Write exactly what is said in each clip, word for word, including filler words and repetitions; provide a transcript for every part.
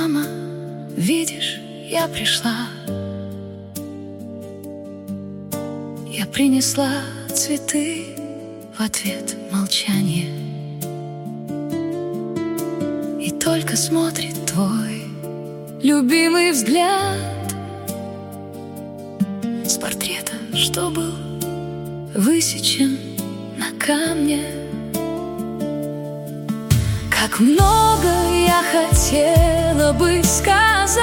мама, видишь, я пришла. Я принесла цветы, в ответ молчание. И только смотрит твой любимый взгляд с портрета, что был высечен на камне. Как много я хотела бы сказать,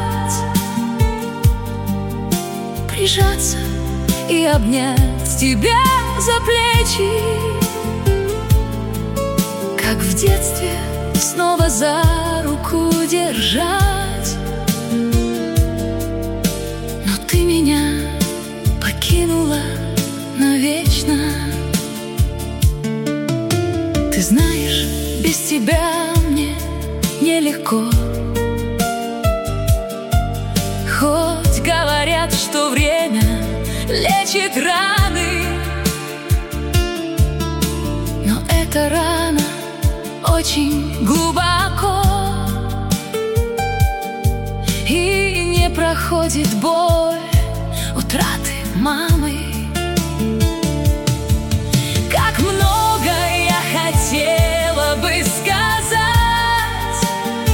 прижаться и обнять тебя за плечи, как в детстве снова за руку держать. Но ты меня покинула навечно. Ты знаешь, без тебя мне нелегко. Хоть говорят, что время лечит раны, но эта рана очень глубоко, и не проходит боль утраты мамы. Как много я хотела бы сказать,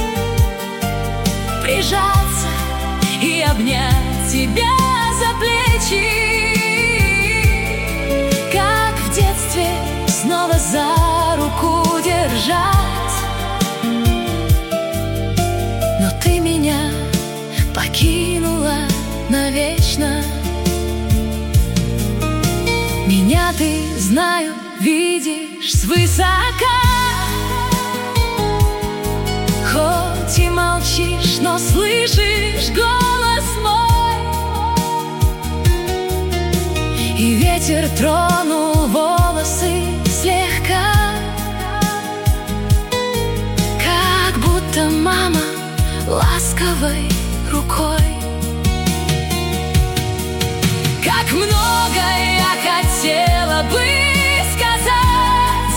прижаться и обнять тебя за плечи, как в детстве снова за руку держать. Но ты меня покинула навечно. Меня ты, знаю, видишь свысока, хоть и молчишь, но слышишь голос мой. И ветер тронул волосы слегка, как будто мама ласковой рукой. Как много я хотела бы сказать,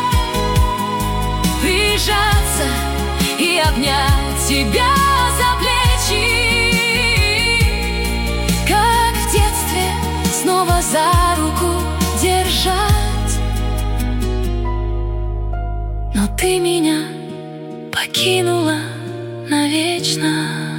прижаться и обнять тебя за плечи, как в детстве снова за руку держать. Но ты меня покинула навечно.